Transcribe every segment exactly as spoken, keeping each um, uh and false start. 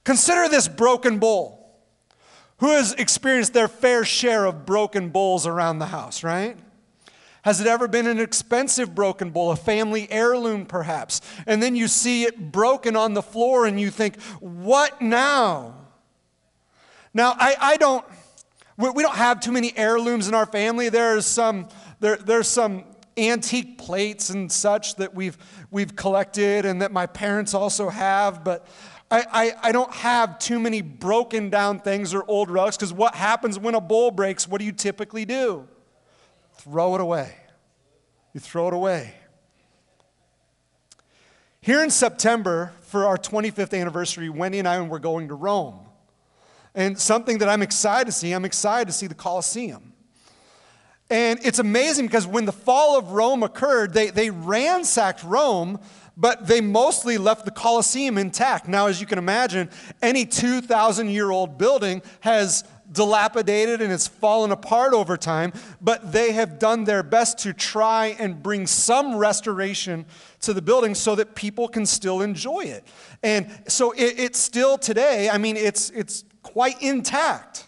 Consider this broken bowl. Who has experienced their fair share of broken bowls around the house, right? Has it ever been an expensive broken bowl, a family heirloom perhaps? And then you see it broken on the floor and you think, what now? Now, I, I don't, we don't have too many heirlooms in our family. There's some, there, there's some antique plates and such that we've, we've collected and that my parents also have, but I, I, I don't have too many broken down things or old relics, because what happens when a bowl breaks? What do you typically do? Throw it away. You throw it away. Here in September, for our twenty-fifth anniversary, Wendy and I were going to Rome. And something that I'm excited to see, I'm excited to see the Colosseum. And it's amazing because when the fall of Rome occurred, they, they ransacked Rome, but they mostly left the Colosseum intact. Now, as you can imagine, any two thousand year old building has dilapidated and it's fallen apart over time, but they have done their best to try and bring some restoration to the building so that people can still enjoy it. And so it, it's still today, I mean, it's, it's quite intact.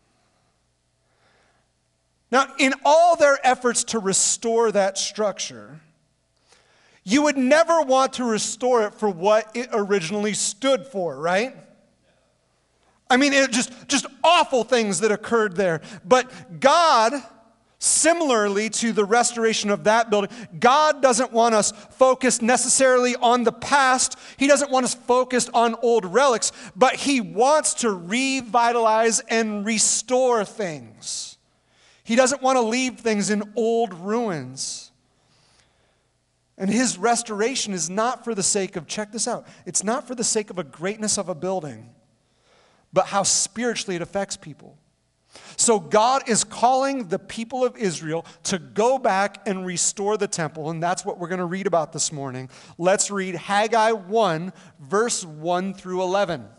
Now, in all their efforts to restore that structure, you would never want to restore it for what it originally stood for, right? I mean, it just, just awful things that occurred there. But God, similarly to the restoration of that building, God doesn't want us focused necessarily on the past. He doesn't want us focused on old relics, but He wants to revitalize and restore things. He doesn't want to leave things in old ruins. And His restoration is not for the sake of, check this out, it's not for the sake of a greatness of a building, but how spiritually it affects people. So God is calling the people of Israel to go back and restore the temple, and that's what we're going to read about this morning. Let's read Haggai one, verse one through eleven.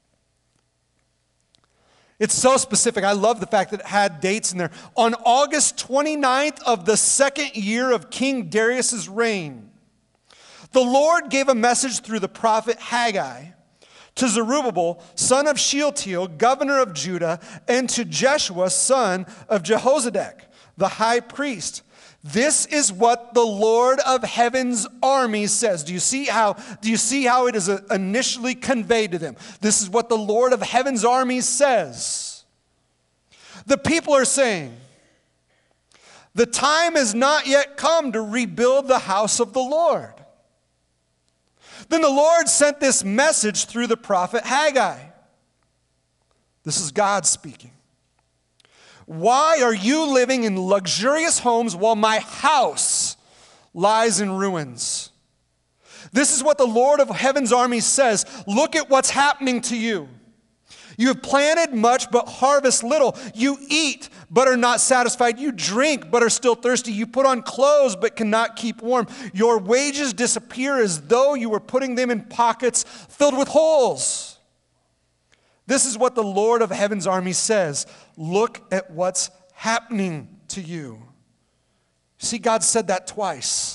It's so specific. I love the fact that it had dates in there. On August twenty-ninth of the second year of King Darius' reign, the Lord gave a message through the prophet Haggai to Zerubbabel, son of Shealtiel, governor of Judah, and to Jeshua, son of Jehozadak, the high priest. This is what the Lord of heaven's armies says. Do you see how, do you see how it is initially conveyed to them? This is what the Lord of heaven's armies says. The people are saying, the time has not yet come to rebuild the house of the Lord. Then the Lord sent this message through the prophet Haggai. This is God speaking. Why are you living in luxurious homes while my house lies in ruins? This is what the Lord of heaven's armies says. Look at what's happening to you. You have planted much but harvest little. You eat but are not satisfied. You drink but are still thirsty. You put on clothes but cannot keep warm. Your wages disappear as though you were putting them in pockets filled with holes. This is what the Lord of heaven's army says. Look at what's happening to you. See, God said that twice.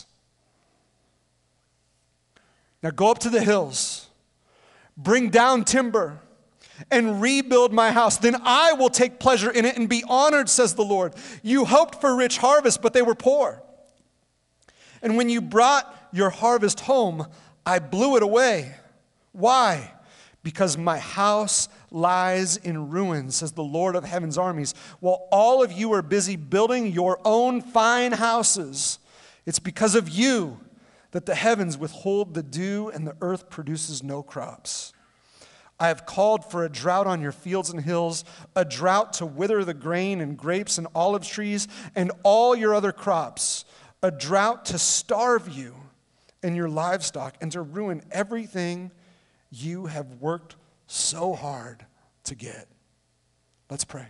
Now go up to the hills, bring down timber, and rebuild my house. Then I will take pleasure in it and be honored, says the Lord. You hoped for rich harvest, but they were poor. And when you brought your harvest home, I blew it away. Why? Because my house lies in ruins, says the Lord of heaven's armies. While all of you are busy building your own fine houses, it's because of you that the heavens withhold the dew and the earth produces no crops. I have called for a drought on your fields and hills, a drought to wither the grain and grapes and olive trees and all your other crops, a drought to starve you and your livestock and to ruin everything you have worked so hard to get. Let's pray.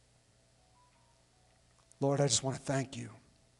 Lord, I just want to thank you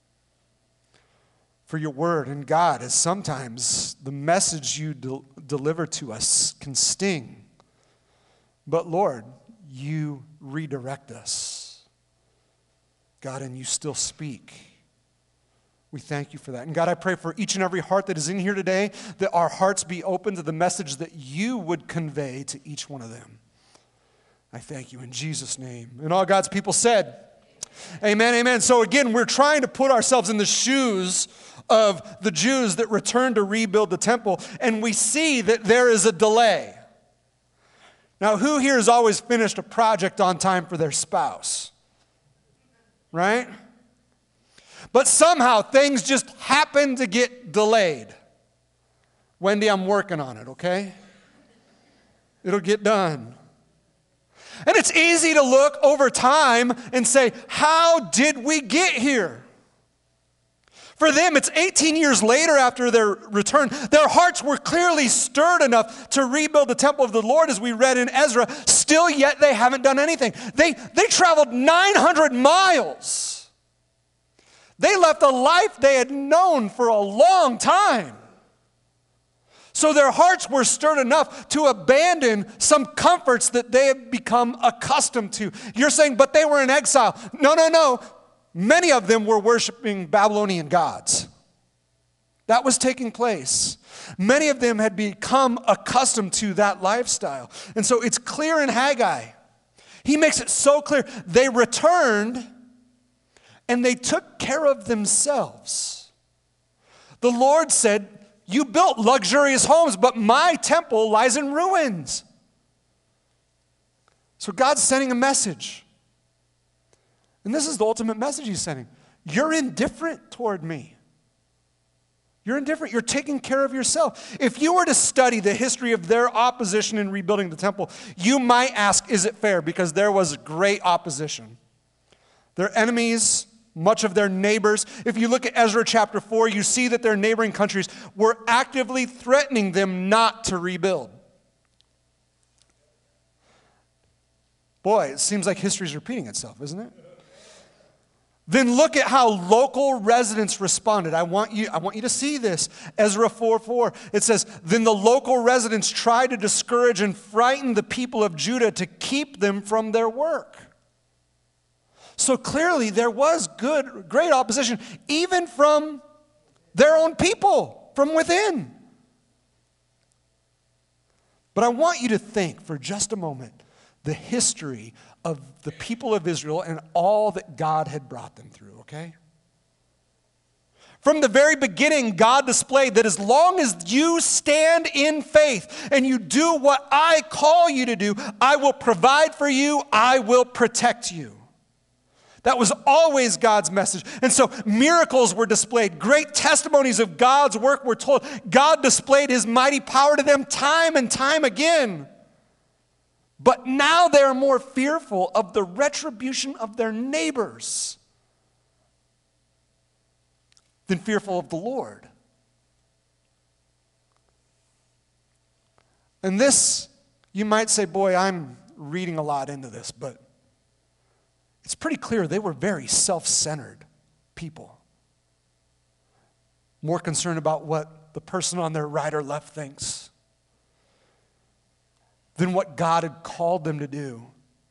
for your word. And God, as sometimes the message you del- deliver to us can sting, but Lord, you redirect us. God, and you still speak. We thank you for that. And God, I pray for each and every heart that is in here today, that our hearts be open to the message that you would convey to each one of them. I thank you in Jesus' name. And all God's people said, amen, amen. So again, we're trying to put ourselves in the shoes of the Jews that returned to rebuild the temple, and we see that there is a delay. Now, who here has always finished a project on time for their spouse? Right? But somehow things just happen to get delayed. Wendy, I'm working on it, okay? It'll get done. And it's easy to look over time and say, how did we get here? For them, it's eighteen years later after their return. Their hearts were clearly stirred enough to rebuild the temple of the Lord, as we read in Ezra. Still yet, they haven't done anything. They, they traveled nine hundred miles. They left a life they had known for a long time. So their hearts were stirred enough to abandon some comforts that they had become accustomed to. You're saying, but they were in exile. No, no, no. Many of them were worshiping Babylonian gods. That was taking place. Many of them had become accustomed to that lifestyle. And so it's clear in Haggai. He makes it so clear. They returned and they took care of themselves. The Lord said, you built luxurious homes, but my temple lies in ruins. So God's sending a message. And this is the ultimate message he's sending. You're indifferent toward me. You're indifferent. You're taking care of yourself. If you were to study the history of their opposition in rebuilding the temple, you might ask, is it fair? Because there was great opposition. Their enemies, much of their neighbors. If you look at Ezra chapter four, you see that their neighboring countries were actively threatening them not to rebuild. Boy, it seems like history's repeating itself, isn't it? Then look at how local residents responded. I want you, I want you to see this. Ezra four four. It says, then the local residents tried to discourage and frighten the people of Judah to keep them from their work. So clearly there was good, great opposition, even from their own people, from within. But I want you to think for just a moment the history of the people of Israel and all that God had brought them through, okay? From the very beginning, God displayed that as long as you stand in faith and you do what I call you to do, I will provide for you, I will protect you. That was always God's message. And so miracles were displayed. Great testimonies of God's work were told. God displayed his mighty power to them time and time again. But now they are more fearful of the retribution of their neighbors than fearful of the Lord. And this, you might say, boy, I'm reading a lot into this, but it's pretty clear they were very self-centered people. More concerned about what the person on their right or left thinks than what God had called them to do.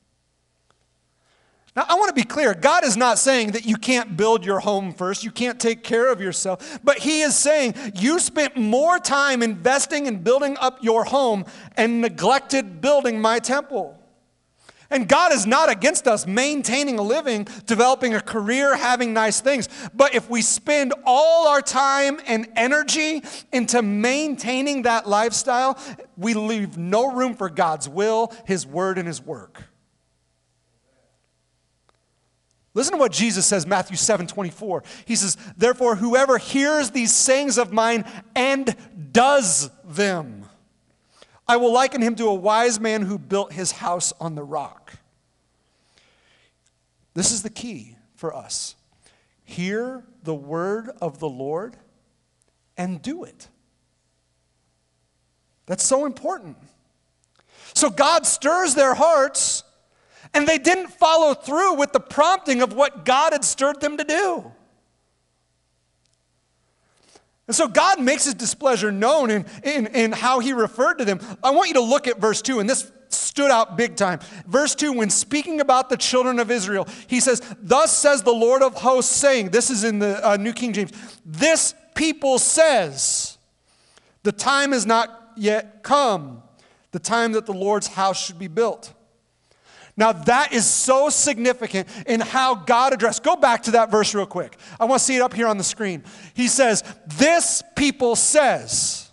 Now, I want to be clear. God is not saying that you can't build your home first. You can't take care of yourself. But he is saying you spent more time investing in building up your home and neglected building my temple. And God is not against us maintaining a living, developing a career, having nice things. But if we spend all our time and energy into maintaining that lifestyle, we leave no room for God's will, his word, and his work. Listen to what Jesus says, Matthew seven twenty-four. He says, therefore, whoever hears these sayings of mine and does them, I will liken him to a wise man who built his house on the rock. This is the key for us. Hear the word of the Lord and do it. That's so important. So God stirs their hearts, and they didn't follow through with the prompting of what God had stirred them to do. And so God makes his displeasure known in, in, in how he referred to them. I want you to look at verse two, and this Stood out big time. Verse two, when speaking about the children of Israel, he says, thus says the Lord of hosts, saying, this is in the uh, New King James, this people says, the time is not yet come, the time that the Lord's house should be built. Now that is so significant in how God addressed. Go back to that verse real quick. I want to see it up here on the screen. He says, this people says.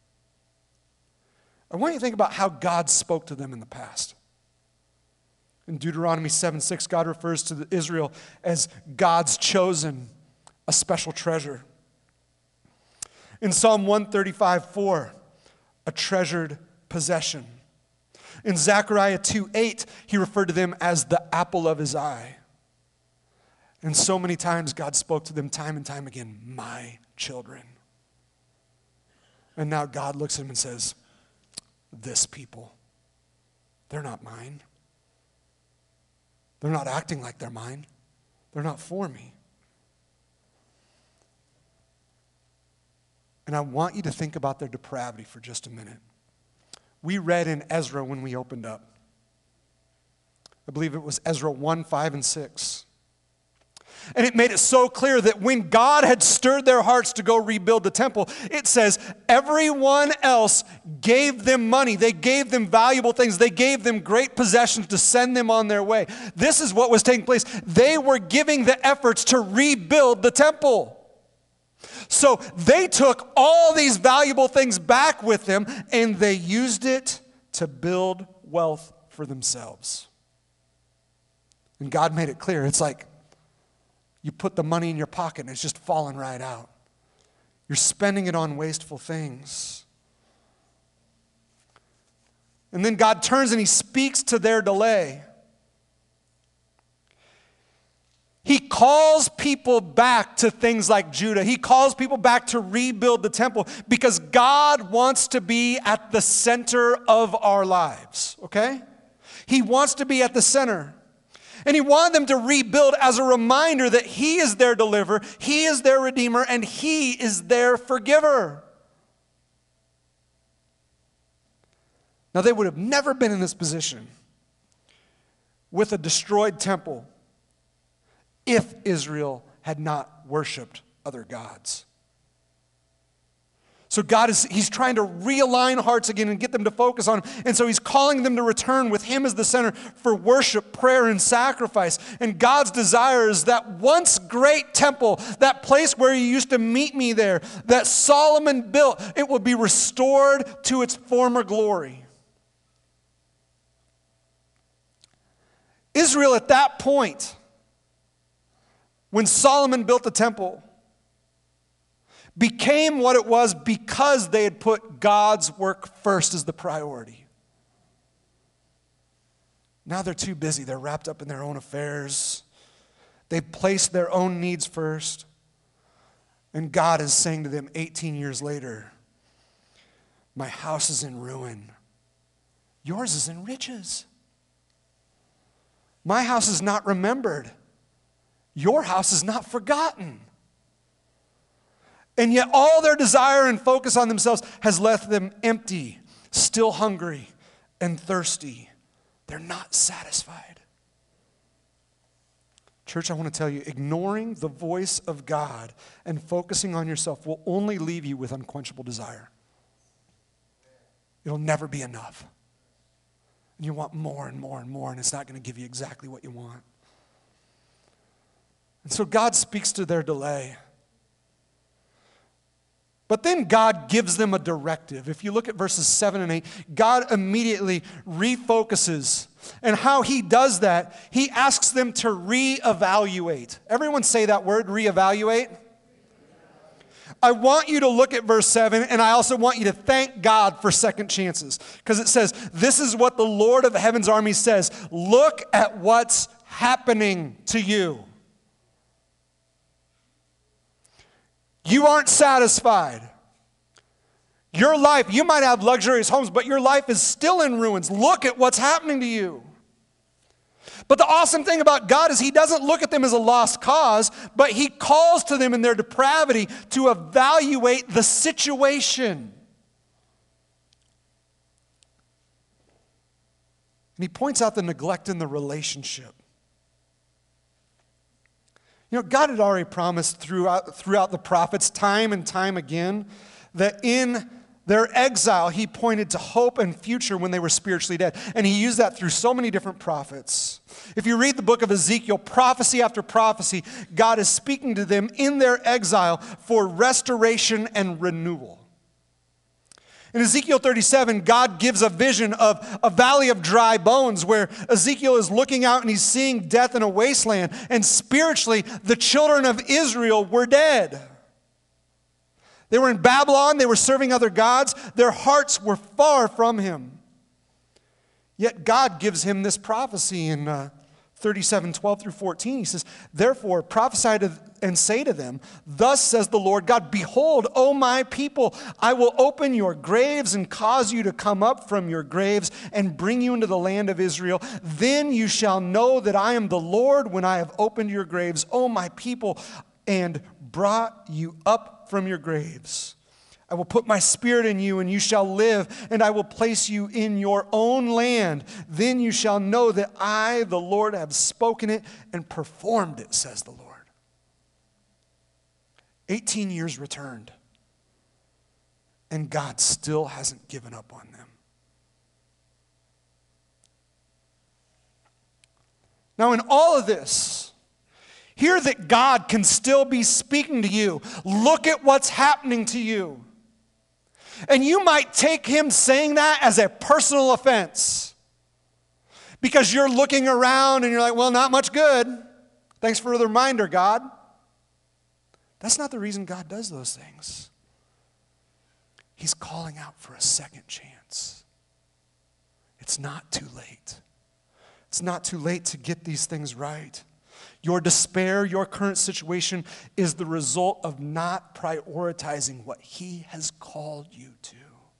I want you to think about how God spoke to them in the past. In Deuteronomy seven six, God refers to Israel as God's chosen, a special treasure. In Psalm one thirty-five four, a treasured possession. In Zechariah two eight, he referred to them as the apple of his eye. And so many times God spoke to them time and time again, my children. And now God looks at them and says, this people, they're not mine. They're not acting like they're mine. They're not for me. And I want you to think about their depravity for just a minute. We read in Ezra when we opened up. I believe it was Ezra one, five, and six. And it made it so clear that when God had stirred their hearts to go rebuild the temple, it says everyone else gave them money. They gave them valuable things. They gave them great possessions to send them on their way. This is what was taking place. They were giving the efforts to rebuild the temple. So they took all these valuable things back with them and they used it to build wealth for themselves. And God made it clear. It's like you put the money in your pocket and it's just falling right out. You're spending it on wasteful things. And then God turns and he speaks to their delay. He calls people back to things like Judah. He calls people back to rebuild the temple because God wants to be at the center of our lives, okay? He wants to be at the center. And he wanted them to rebuild as a reminder that he is their deliverer, he is their redeemer, and he is their forgiver. Now, they would have never been in this position with a destroyed temple if Israel had not worshiped other gods. So God is, he's trying to realign hearts again and get them to focus on him. And so he's calling them to return with him as the center for worship, prayer, and sacrifice. And God's desire is that once great temple, that place where you used to meet me there, that Solomon built, it will be restored to its former glory. Israel at that point, when Solomon built the temple, became what it was because they had put God's work first as the priority. Now they're too busy. They're wrapped up in their own affairs. They've placed their own needs first. And God is saying to them eighteen years later, my house is in ruin. Yours is in riches. My house is not remembered. Your house is not forgotten. And yet all their desire and focus on themselves has left them empty, still hungry and thirsty. They're not satisfied. Church, I want to tell you, ignoring the voice of God and focusing on yourself will only leave you with unquenchable desire. It'll never be enough. And you want more and more and more, and it's not going to give you exactly what you want. And so God speaks to their delay. But then God gives them a directive. If you look at verses seven and eight, God immediately refocuses. And how he does that, he asks them to reevaluate. Everyone say that word, reevaluate. I want you to look at verse seven, and I also want you to thank God for second chances. Because it says, this is what the Lord of heaven's armies says. Look at what's happening to you. You aren't satisfied. Your life, you might have luxurious homes, but your life is still in ruins. Look at what's happening to you. But the awesome thing about God is he doesn't look at them as a lost cause, but he calls to them in their depravity to evaluate the situation. And he points out the neglect in the relationship. You know, God had already promised throughout, throughout the prophets, time and time again, that in their exile, he pointed to hope and future when they were spiritually dead. And he used that through so many different prophets. If you read the book of Ezekiel, prophecy after prophecy, God is speaking to them in their exile for restoration and renewal. In Ezekiel thirty-seven, God gives a vision of a valley of dry bones where Ezekiel is looking out and he's seeing death in a wasteland. And spiritually, the children of Israel were dead. They were in Babylon. They were serving other gods. Their hearts were far from him. Yet God gives him this prophecy in uh, thirty-seven, twelve through fourteen. He says, therefore prophesy to, and say to them, thus says the Lord God, behold, O my people, I will open your graves and cause you to come up from your graves and bring you into the land of Israel. Then you shall know that I am the Lord when I have opened your graves, O my people, and brought you up from your graves. I will put my spirit in you, and you shall live, and I will place you in your own land. Then you shall know that I, the Lord, have spoken it and performed it, says the Lord. eighteen years returned, and God still hasn't given up on them. Now, in all of this, hear that God can still be speaking to you. Look at what's happening to you. And you might take him saying that as a personal offense because you're looking around and you're like, well, not much good. Thanks for the reminder, God. That's not the reason God does those things. He's calling out for a second chance. It's not too late. It's not too late to get these things right. Your despair, your current situation is the result of not prioritizing what he has called you to.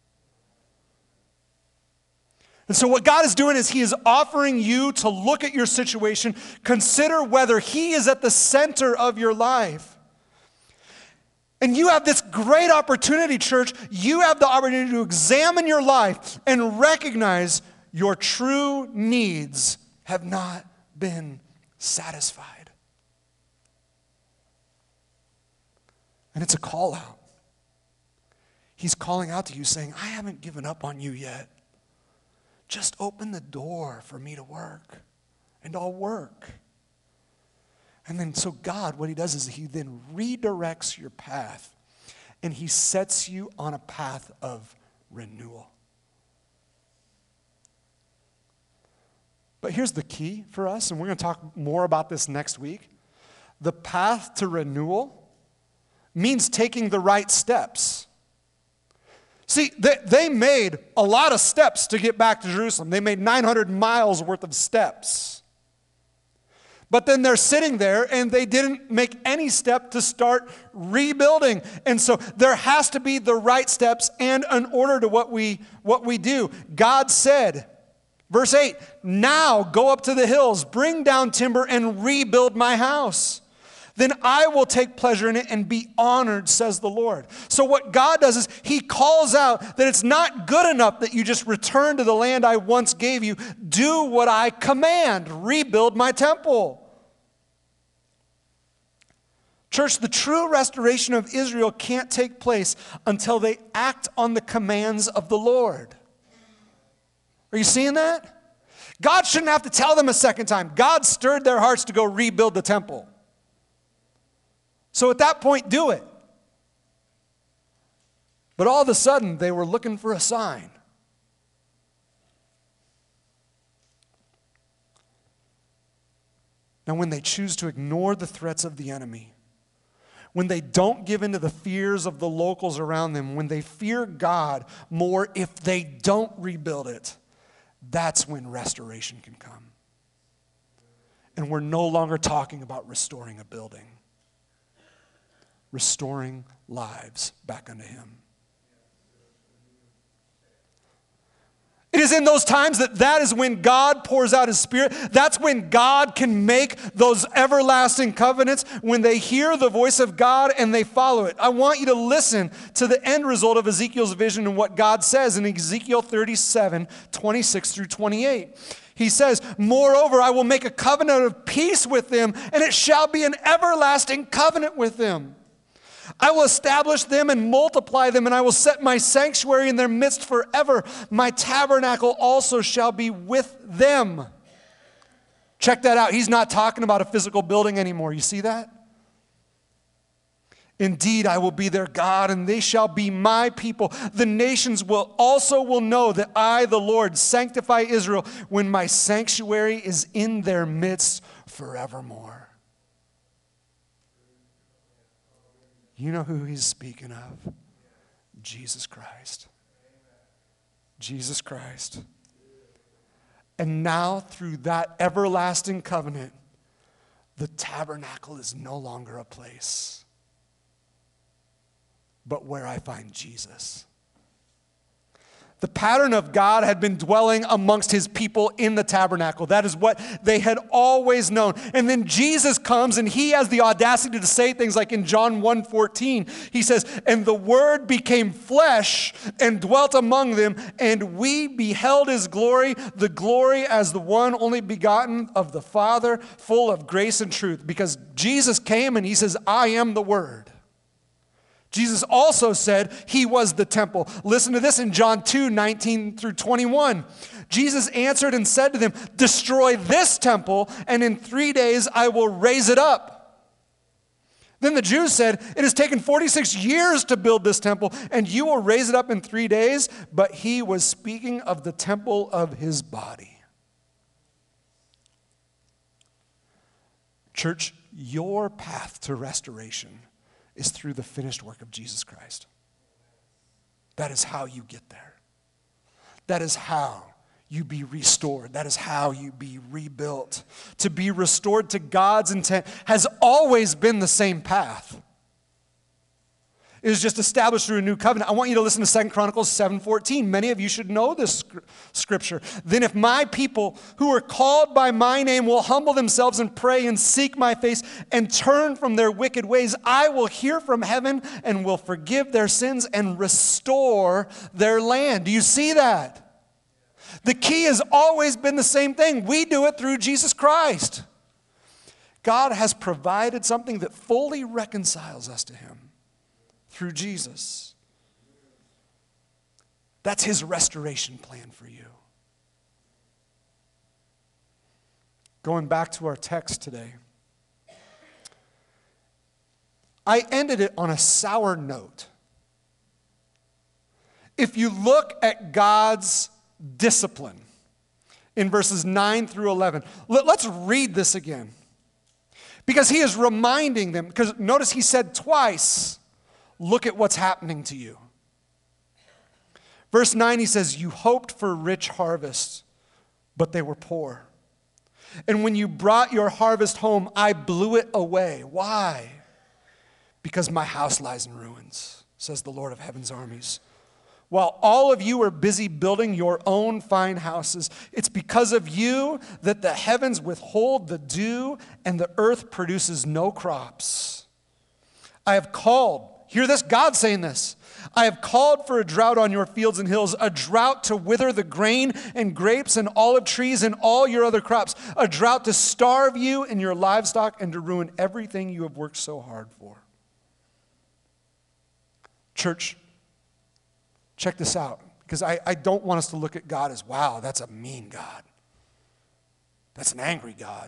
And so what God is doing is he is offering you to look at your situation, consider whether he is at the center of your life. And you have this great opportunity, church. You have the opportunity to examine your life and recognize your true needs have not been satisfied. And it's a call out. He's calling out to you saying, I haven't given up on you yet. Just open the door for me to work, and I'll work. And then so God, what he does is he then redirects your path, and he sets you on a path of renewal. But here's the key for us, and we're going to talk more about this next week. The path to renewal means taking the right steps. See, they, they made a lot of steps to get back to Jerusalem. They made nine hundred miles worth of steps. But then they're sitting there and they didn't make any step to start rebuilding. And so there has to be the right steps and an order to what we, what we do. God said, verse eight, now go up to the hills, bring down timber and rebuild my house. Then I will take pleasure in it and be honored, says the Lord. So what God does is he calls out that it's not good enough that you just return to the land I once gave you. Do what I command. Rebuild my temple. Church, the true restoration of Israel can't take place until they act on the commands of the Lord. Are you seeing that? God shouldn't have to tell them a second time. God stirred their hearts to go rebuild the temple. So at that point, do it. But all of a sudden, they were looking for a sign. Now, when they choose to ignore the threats of the enemy, when they don't give in to the fears of the locals around them, when they fear God more if they don't rebuild it, that's when restoration can come. And we're no longer talking about restoring a building. Restoring lives back unto him. It is in those times that that is when God pours out his Spirit. That's when God can make those everlasting covenants, when they hear the voice of God and they follow it. I want you to listen to the end result of Ezekiel's vision and what God says in Ezekiel thirty-seven, twenty-six through twenty-eight. He says, moreover, I will make a covenant of peace with them, and it shall be an everlasting covenant with them. I will establish them and multiply them, and I will set my sanctuary in their midst forever. My tabernacle also shall be with them. Check that out. He's not talking about a physical building anymore. You see that? Indeed, I will be their God, and they shall be my people. The nations will also will know that I, the Lord, sanctify Israel when my sanctuary is in their midst forevermore. You know who he's speaking of? Jesus Christ. Jesus Christ. And now, through that everlasting covenant, the tabernacle is no longer a place, but where I find Jesus. The pattern of God had been dwelling amongst his people in the tabernacle. That is what they had always known. And then Jesus comes and he has the audacity to say things like in John one fourteen, he says, and the word became flesh and dwelt among them, and we beheld his glory, the glory as the one only begotten of the Father, full of grace and truth. Because Jesus came and he says, I am the word. Jesus also said he was the temple. Listen to this in John two, nineteen through twenty-one. Jesus answered and said to them, destroy this temple, and in three days I will raise it up. Then the Jews said, it has taken forty-six years to build this temple, and you will raise it up in three days? But he was speaking of the temple of his body. Church, your path to restoration is through the finished work of Jesus Christ. That is how you get there. That is how you be restored. That is how you be rebuilt. To be restored to God's intent has always been the same path. It is just established through a new covenant. I want you to listen to Second Chronicles seven fourteen. Many of you should know this scripture. Then if my people who are called by my name will humble themselves and pray and seek my face and turn from their wicked ways, I will hear from heaven and will forgive their sins and restore their land. Do you see that? The key has always been the same thing. We do it through Jesus Christ. God has provided something that fully reconciles us to him. Through Jesus. That's his restoration plan for you. Going back to our text today. I ended it on a sour note. If you look at God's discipline in verses nine through eleven, let's read this again. Because he is reminding them, because notice he said twice, look at what's happening to you. Verse nine, he says, you hoped for rich harvests, but they were poor. And when you brought your harvest home, I blew it away. Why? Because my house lies in ruins, says the Lord of heaven's armies. While all of you are busy building your own fine houses, it's because of you that the heavens withhold the dew and the earth produces no crops. I have called, hear this, God saying this. I have called for a drought on your fields and hills, a drought to wither the grain and grapes and olive trees and all your other crops, a drought to starve you and your livestock and to ruin everything you have worked so hard for. Church, check this out, because I, I don't want us to look at God as, wow, that's a mean God. That's an angry God.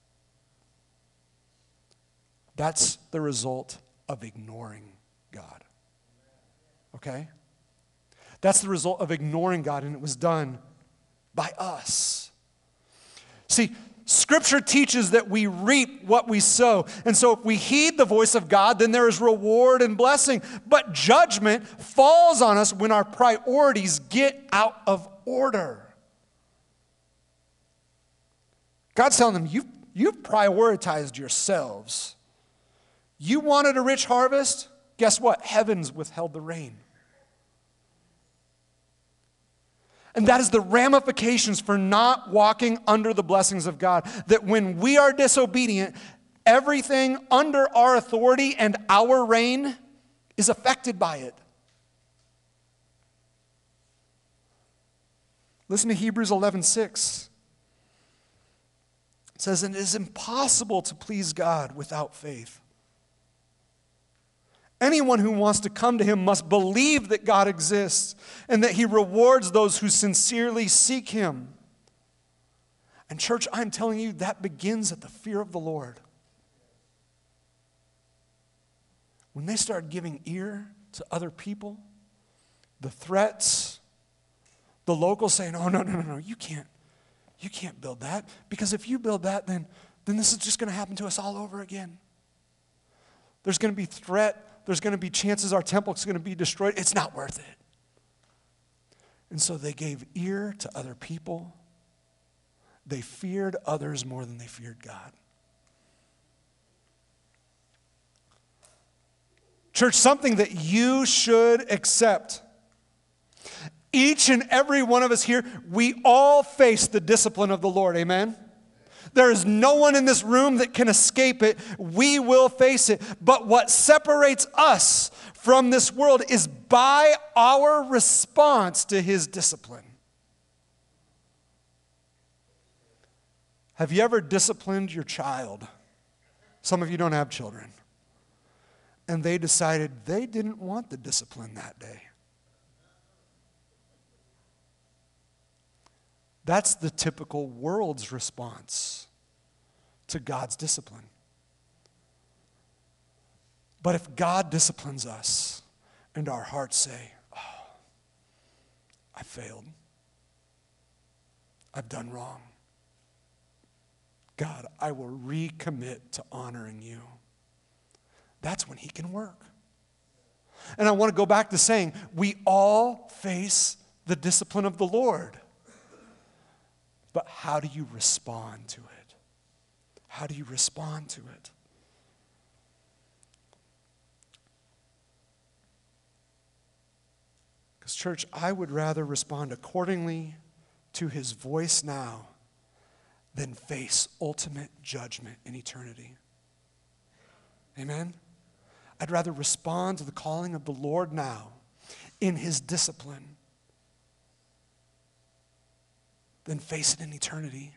That's the result of ignoring God. Okay? That's the result of ignoring God, and it was done by us. See, Scripture teaches that we reap what we sow. And so if we heed the voice of God, then there is reward and blessing. But judgment falls on us when our priorities get out of order. God's telling them, you've, you've prioritized yourselves. You wanted a rich harvest? Guess what? Heavens withheld the rain. And that is the ramifications for not walking under the blessings of God. That when we are disobedient, everything under our authority and our reign is affected by it. Listen to Hebrews eleven six. It says, "And it is impossible to please God without faith. Anyone who wants to come to him must believe that God exists and that he rewards those who sincerely seek him." And church, I'm telling you, that begins at the fear of the Lord. When they start giving ear to other people, the threats, the locals saying, "Oh, no, no, no, no, you can't, you can't build that. Because if you build that, then, then this is just going to happen to us all over again. There's going to be threat. There's going to be chances our temple is going to be destroyed. It's not worth it." And so they gave ear to other people. They feared others more than they feared God. Church, something that you should accept. Each and every one of us here, we all face the discipline of the Lord. Amen? There is no one in this room that can escape it. We will face it. But what separates us from this world is by our response to his discipline. Have you ever disciplined your child? Some of you don't have children. And they decided they didn't want the discipline that day. That's the typical world's response to God's discipline. But if God disciplines us and our hearts say, "Oh, I failed. I've done wrong. God, I will recommit to honoring you," that's when he can work. And I want to go back to saying, we all face the discipline of the Lord. But how do you respond to it? How do you respond to it? Because, church, I would rather respond accordingly to his voice now than face ultimate judgment in eternity. Amen? I'd rather respond to the calling of the Lord now in his discipline than face it in eternity.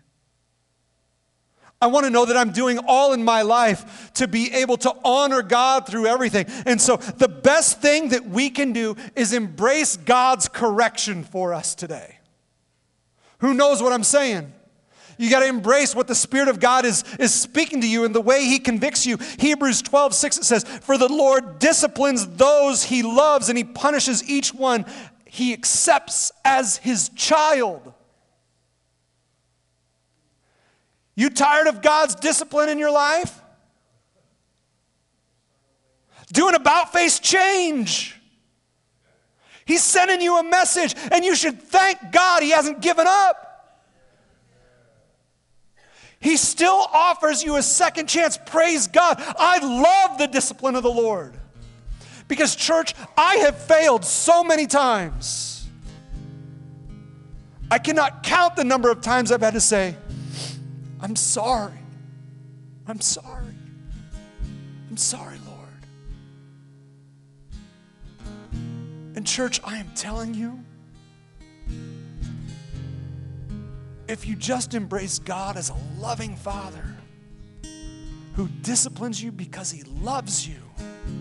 I want to know that I'm doing all in my life to be able to honor God through everything. And so the best thing that we can do is embrace God's correction for us today. Who knows what I'm saying? You got to embrace what the Spirit of God is, is speaking to you and the way he convicts you. Hebrews twelve six, it says, "For the Lord disciplines those he loves, and he punishes each one he accepts as his child." You tired of God's discipline in your life? Do an about-face change. He's sending you a message, and you should thank God he hasn't given up. He still offers you a second chance. Praise God. I love the discipline of the Lord. Because, church, I have failed so many times. I cannot count the number of times I've had to say, "I'm sorry. I'm sorry. I'm sorry, Lord." And church, I am telling you, if you just embrace God as a loving Father who disciplines you because he loves you,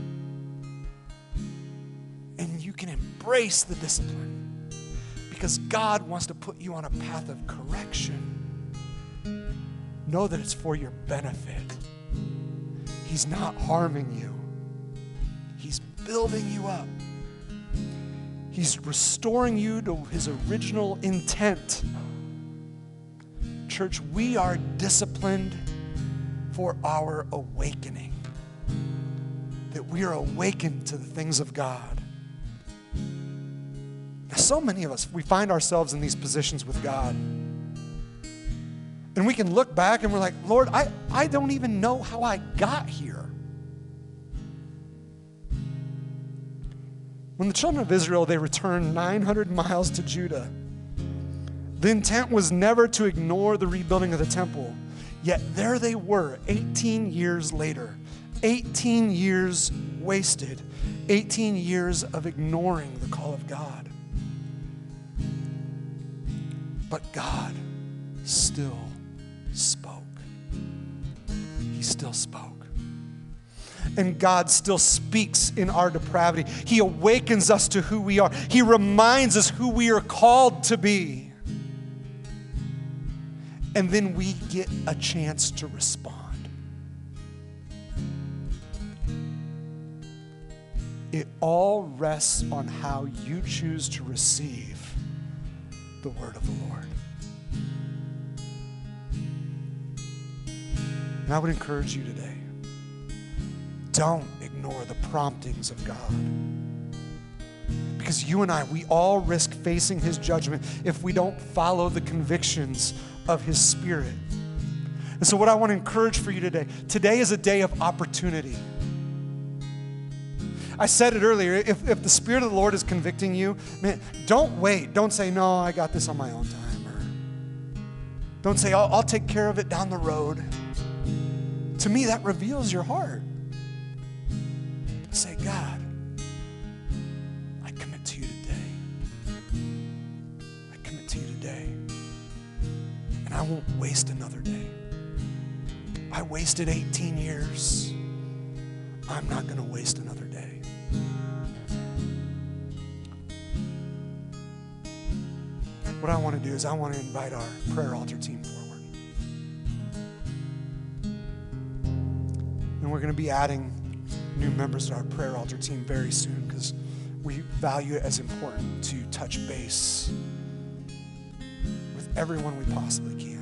and you can embrace the discipline because God wants to put you on a path of correction, know that it's for your benefit. He's not harming you. He's building you up. He's restoring you to his original intent. Church, we are disciplined for our awakening. That we are awakened to the things of God. Now, so many of us, we find ourselves in these positions with God. And we can look back and we're like, "Lord, I, I don't even know how I got here." When the children of Israel, they returned nine hundred miles to Judah, The intent was never to ignore the rebuilding of the temple. Yet there they were eighteen years later. eighteen years wasted. eighteen years of ignoring the call of God. But God still spoke. He still spoke. And God still speaks in our depravity. He awakens us to who we are. He reminds us who we are called to be. And then we get a chance to respond. It all rests on how you choose to receive the word of the Lord. And I would encourage you today, don't ignore the promptings of God. Because you and I, we all risk facing his judgment if we don't follow the convictions of his Spirit. And so what I want to encourage for you today, today is a day of opportunity. I said it earlier, if, if the Spirit of the Lord is convicting you, man, don't wait. Don't say, no, I got this on my own time. Or don't say, I'll, I'll take care of it down the road. To me, that reveals your heart. Say, God, I commit to you today. I commit to you today. And I won't waste another day. I wasted eighteen years. I'm not going to waste another day. What I want to do is I want to invite our prayer altar team forward. And we're going to be adding new members to our prayer altar team very soon because we value it as important to touch base with everyone we possibly can.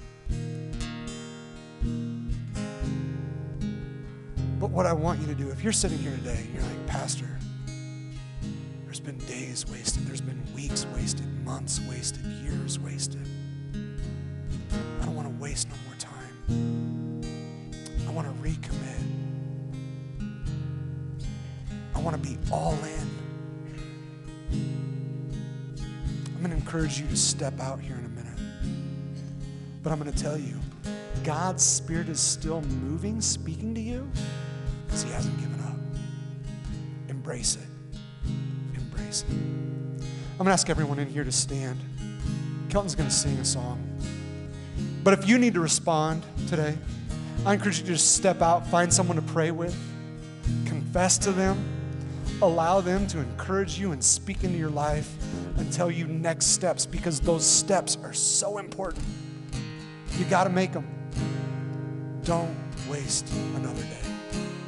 But what I want you to do, if you're sitting here today and you're like, Pastor, there's been days wasted, there's been weeks wasted, months wasted, years wasted. I don't want to waste no more time. I want to recommit. I want to be all in. I'm going to encourage you to step out here in a minute. But I'm going to tell you, God's Spirit is still moving, speaking to you, because he hasn't given up. Embrace it. Embrace it. I'm going to ask everyone in here to stand. Kelton's going to sing a song. But if you need to respond today, I encourage you to just step out, find someone to pray with, confess to them, allow them to encourage you and speak into your life and tell you next steps, because those steps are so important. You got to make them. Don't waste another day.